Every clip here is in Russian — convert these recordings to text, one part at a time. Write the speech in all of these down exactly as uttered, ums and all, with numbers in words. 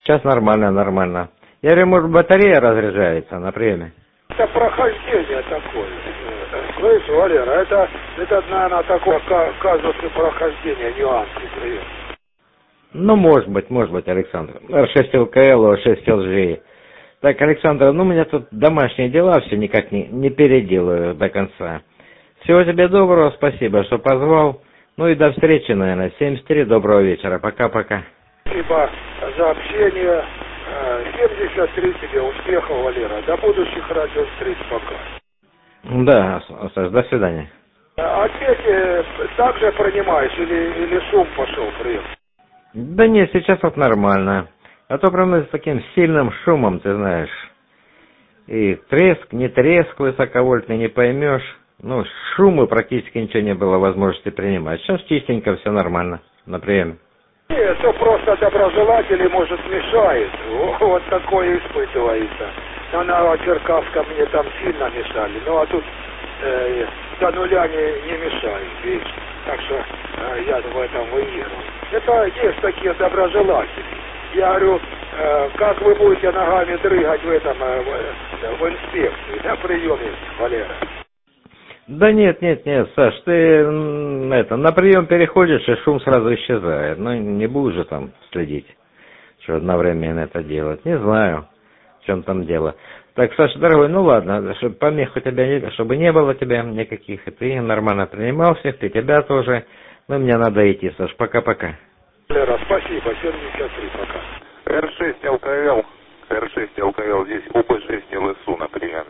Сейчас нормально, нормально. Я говорю, может, батарея разряжается на приеме? Это прохождение такое. Слышь, Валера, это, это наверное, такое казусное прохождение, нюансы. Ну, может быть, может быть, Александр. эр шесть эл ка эл, эр шесть эл джи. Так, Александр, ну, у меня тут домашние дела, все никак не, не переделаю до конца. Всего тебе доброго, спасибо, что позвал. Ну и до встречи, наверное. семьдесят три, доброго вечера. Пока-пока. Спасибо за общение. семьдесят три тебе успехов, Валера. До будущих радиовстреч, пока. Да, Саш, до свидания. А дети также принимаешь или, или шум пошел, прием? Да нет, сейчас вот нормально. А то прям с таким сильным шумом, ты знаешь. И треск, не треск высоковольтный, не поймешь. Ну, шума практически ничего не было возможности принимать. Сейчас чистенько, все нормально на приеме. Нет, то просто доброжелатели, может, мешает. Вот такое испытывается. На Новочеркасском мне там сильно мешали. Ну, а тут э, до нуля не, не мешает, видишь. Так что э, я в этом выигрываю. Это есть такие доброжелатели. Я говорю, э, как вы будете ногами дрыгать в этом, э, в, в инспекции, на приеме, Валера? Да нет, нет, нет, Саш, ты это, на прием переходишь, и шум сразу исчезает. Ну, не будешь же там следить, что одновременно это делать. Не знаю, в чем там дело. Так, Саша, дорогой, ну ладно, чтобы помех у тебя, не, чтобы не было тебя никаких, и ты нормально принимал всех, ты тебя тоже. Ну, мне надо идти, Саш, пока-пока. Лера, спасибо, семьдесят три, пока. эр шесть эл ка эл, эр шесть эл ка эл, здесь о бэ шесть эл эс у, например.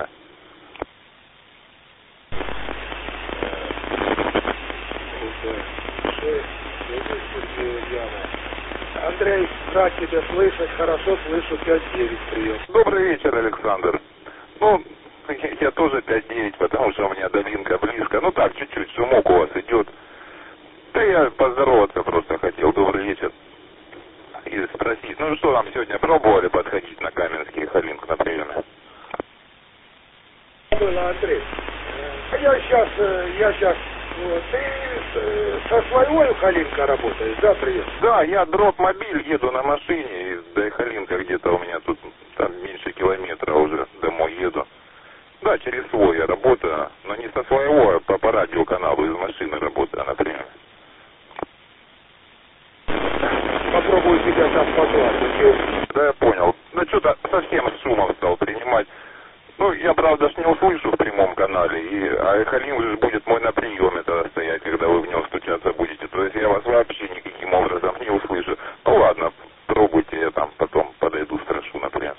Андрей, рад тебя слышать, хорошо слышу, пять девять прием. Добрый вечер, Александр. Ну, я, я тоже пять девять, потому что у меня долинка близко. Ну так, чуть-чуть, шумок у вас идет. Да я поздороваться просто хотел. Добрый вечер. И спросить, ну что там сегодня пробовали подходить на Каменский Халинг на приеме? Было, Андрей. Я сейчас, я сейчас, вот, ты со своего Халинка работаешь, да, прием? Да, я дроп-мобиль, еду на машине, из до Халинка где-то у меня тут там меньше километра уже домой еду. Да, через свой я работаю, но не со своего, а по, по радиоканалу из машины работаю, например. Попробую тебя там позвать. Да, я понял. Ну, что-то совсем с шумом стал принимать. Ну, я, правда, ж не услышу в прямом канале, и, а Халин же будет мой на приеме тогда стоять, когда вы в него стучаться будете. То есть я вас вообще никаким образом не услышу. Ну, ладно, пробуйте, я там потом подойду, спрошу, например.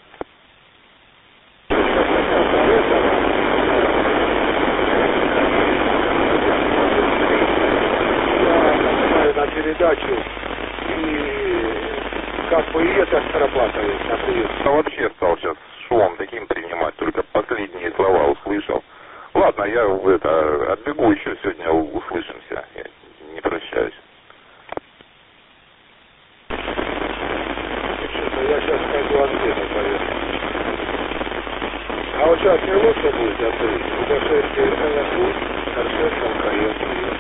На передачу, и как бы и это срабатывает, например. Я вообще стал сейчас шумом таким принимать, только последние слова услышал. Ладно, я это отбегу еще сегодня, услышимся, я не прощаюсь. Я сейчас пойду ответа, поверь. А вот сейчас не лучше будет открыть? о бэ шесть эл эс у, эр шесть эл ка эл.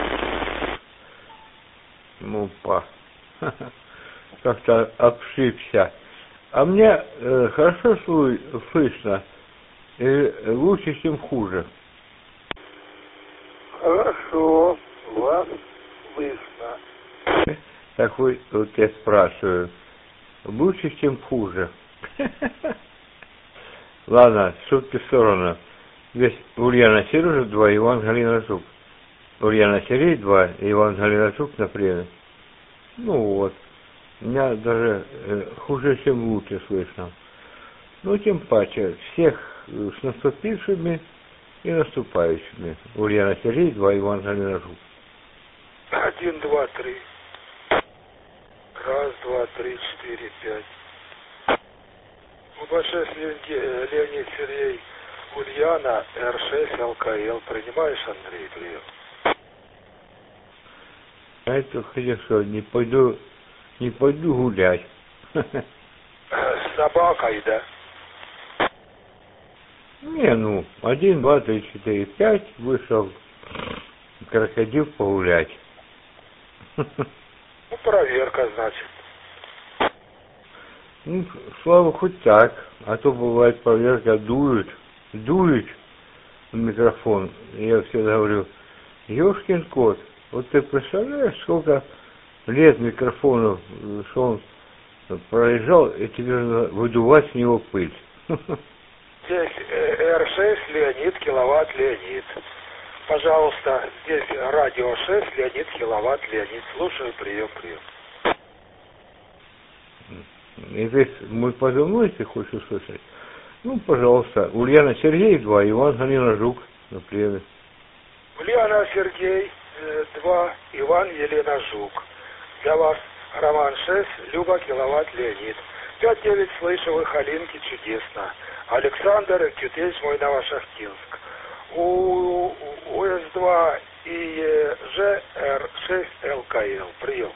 Ну, па. Как-то обшибся. А мне э, хорошо слышно, и лучше, чем хуже. Хорошо, вас слышно. Такой, вот я спрашиваю, лучше, чем хуже. Ладно, шутки в сторону. Здесь Ульяна Сережа два, Иван Галина Жук. Ульяна Сергей два, Иван Галина Жук, например. Ну вот. У меня даже э, хуже, чем лучше слышно. Ну, тем паче, всех с наступившими и наступающими. Ульяна Сергей два, Иван Галина Жук. Один, два, три. Раз, два, три, четыре, пять. о бэ шесть Леонид Сергей Ульяна, эр шесть эл ка эл. Принимаешь, Андрей, прием? А это хорошо, не пойду, не пойду гулять. С собакой, да? Не, ну, один, два, три, четыре, пять, вышел крокодил погулять. Ну, проверка, значит. Ну, слава хоть так, а то бывает проверка, дует, дует в микрофон. Я всегда говорю, ёшкин кот, вот ты представляешь, сколько лет микрофону, что он проезжал, и тебе нужно выдувать с него пыль. Здесь эр шесть, Леонид, киловатт, Леонид. Пожалуйста, здесь радио шесть, Леонид, киловатт, Леонид. Слушаю, прием, прием. И здесь мой позывной, если хочешь услышать. Ну, пожалуйста, Ульяна Сергей два, Иван Галина Жук на приеме. Ульяна Сергей два, Иван Елена Жук. Для вас Роман шесть, Люба, киловатт, Леонид. пять девять слышу, вы Халинки, чудесно. Александр, Кютельс, мой Новошахтинск. У эс два и же эр шесть эл ка эл. Прием.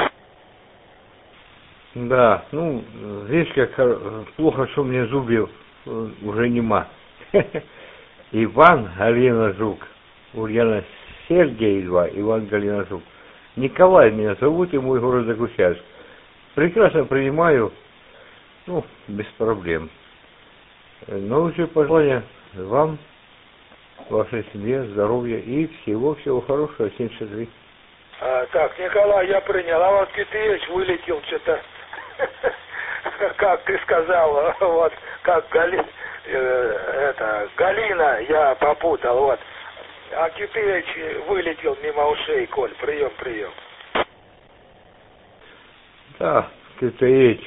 Да, ну, здесь как плохо, что мне зубьев уже нема. Иван Галина Жук, Ульяна Сергей два, Иван Галина Жук. Николай меня зовут, и мой город Докучаевск. Прекрасно принимаю, ну, без проблем. Наилучшие пожелания вам, вашей семье, здоровья и всего-всего хорошего, семьдесят три. А, так, Николай, я принял, а вот Китыч вылетел что-то, как ты сказал, вот, как Гали, э, это, Галина, я попутал, вот. А Китыч вылетел мимо ушей, Коль, прием, прием. Да, Китыч.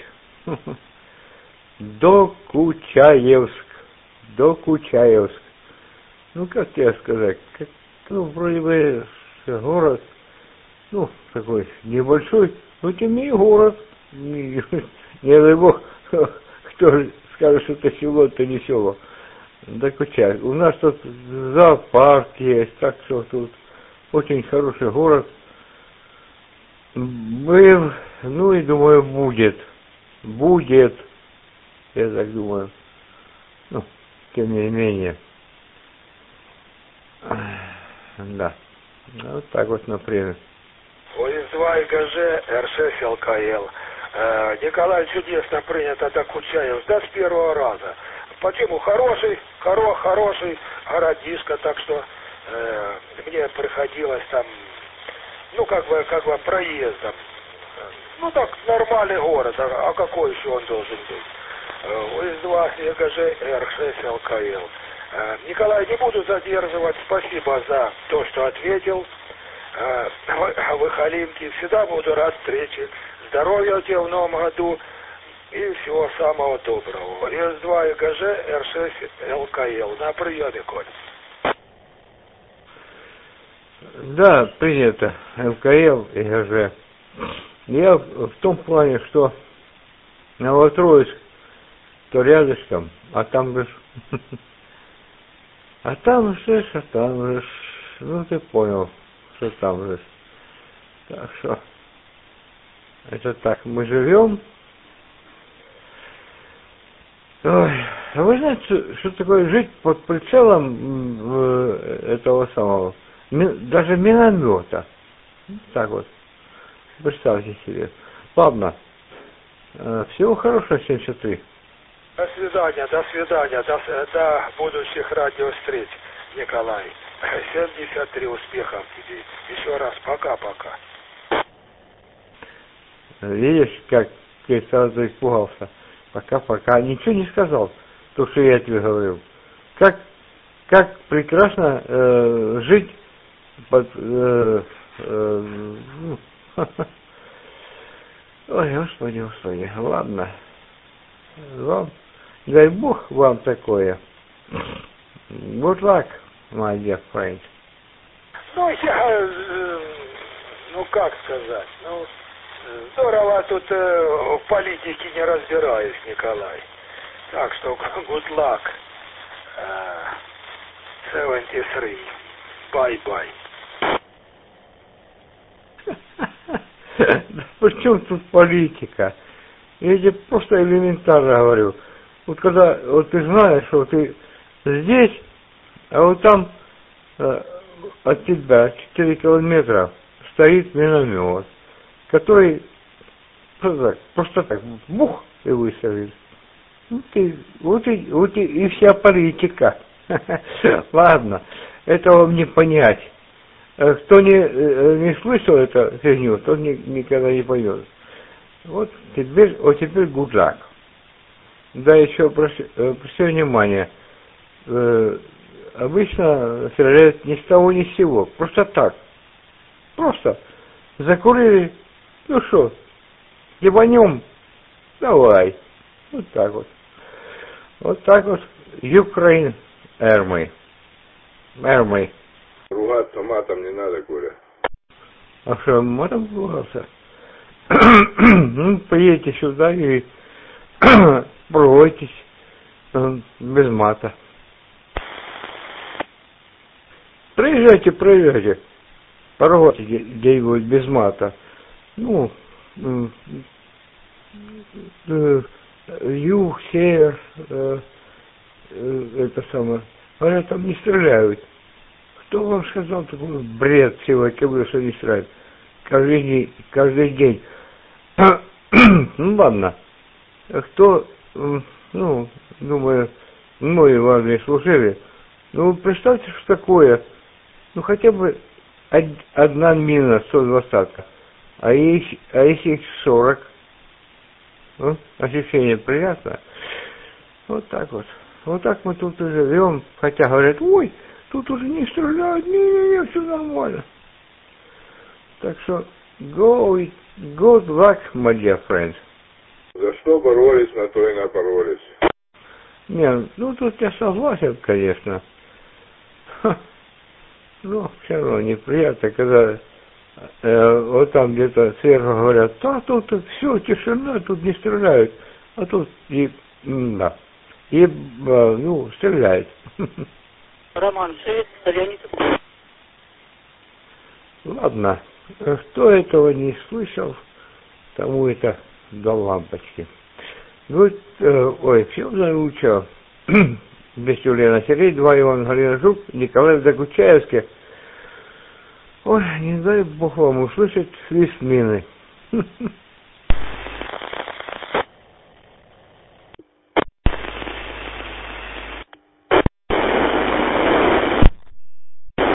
Докучаевск. Докучаевск. Ну, как тебе сказать, как, ну, вроде бы город, ну, такой небольшой, но тем не менее город. Не, не дай бог, кто скажет, что это село, это не село. Докучаевск. У нас тут зоопарк есть, так что тут очень хороший город. Был, ну и думаю, будет. Будет. Я так думаю. Ну, тем не менее. Да. Вот так вот, например. о эс два и гэ же эр шесть эл ка эл. Э, Николай, чудесно принято Докучаевск. Да, с первого раза. Почему? Хороший, хоро, хороший городишко, так что э, мне приходилось там, ну, как бы, как бы проездом. Ну, так, нормальный город, а, а какой еще он должен быть? о эс два и гэ же эр шесть эл ка эл. Э, Николай, не буду задерживать, спасибо за то, что ответил. Э, вы, вы Халинки, всегда буду рад встрече. Здоровья тебе в новом году. И всего самого доброго. эс два и гэ же эр шесть эл ка эл. На приеме, Коль. Да, принято. эл ка эл и гэ же. Я в том плане, что Новотроицк, то рядышком, а там же... А там же, а там же... Ну, ты понял, что там же. Так что... Это так, мы живем... Ой, а вы знаете, что такое жить под прицелом этого самого, даже миномета? Так вот, представьте себе. Ладно, всего хорошего, семьдесят три. До свидания, до свидания, до, до будущих радиовстреч, Николай. семьдесят три, успехов тебе. Еще раз, пока-пока. Видишь, как ты сразу испугался. Пока-пока. Ничего не сказал, то, что я тебе говорил. Как, как прекрасно э, жить под... Э, э, ну, ой, господи, господи. Ладно. Вам, дай Бог вам такое. Good luck, my dear friend. Ну, я... Ну, как сказать? Ну... Здорово, тут э, в политике не разбираюсь, Николай. Так что, good luck. семьдесят три. Bye-bye. При чем тут политика? Я тебе просто элементарно говорю. Вот когда вот ты знаешь, что ты здесь, а вот там э, от тебя четыре километра стоит миномет, который просто так, просто так, бух, и выставили. Вот и, вот и, вот и, и вся политика. Ладно, это вам не понять. Кто не, не слышал эту фигню, тот ни, никогда не поймет. Вот теперь, вот теперь good luck. Да, еще проси, проси внимание. Э, обычно стреляют ни с того ни с сего. Просто так. Просто закурили. Ну что, ебанем? Давай. Вот так вот. Вот так вот. Ukraine Army. Army. Ругаться матом не надо, Коля. А что, матом ругался? Ну, приедете сюда и проводитесь без мата. Проезжайте, проезжайте. Поругайте где-нибудь без мата. Ну, юг, север, это самое. Говорят, там не стреляют. Кто вам сказал такой бред сегодня, что не стреляют? Каждый день, каждый день. Ну ладно. Кто, ну, думаю, многие важные служили. Ну, представьте, что такое. Ну, хотя бы одна мина, сто двадцатка. А если, а если их сорок? Ну, ощущение приятно. Вот так вот. Вот так мы тут и живем. Хотя говорят, ой, тут уже не стреляют, не-не-не, все нормально. Так что, go, good luck, my dear friends. За что боролись, на то и напоролись. Не, ну тут я согласен, конечно. Ха. Но все равно неприятно, когда э, вот там где-то сверху говорят, да, тут все, тишина, тут не стреляют. А тут и, да, и, ну, стреляют. Роман, Шевец, Леонид. Ладно, кто этого не слышал, тому это до лампочки. Вот, э, ой, все заучил. Без Юлиана Сергей, два Иван Галина Жук, Николай в Докучаевске. Ой, не дай Бог вам услышать свист мины.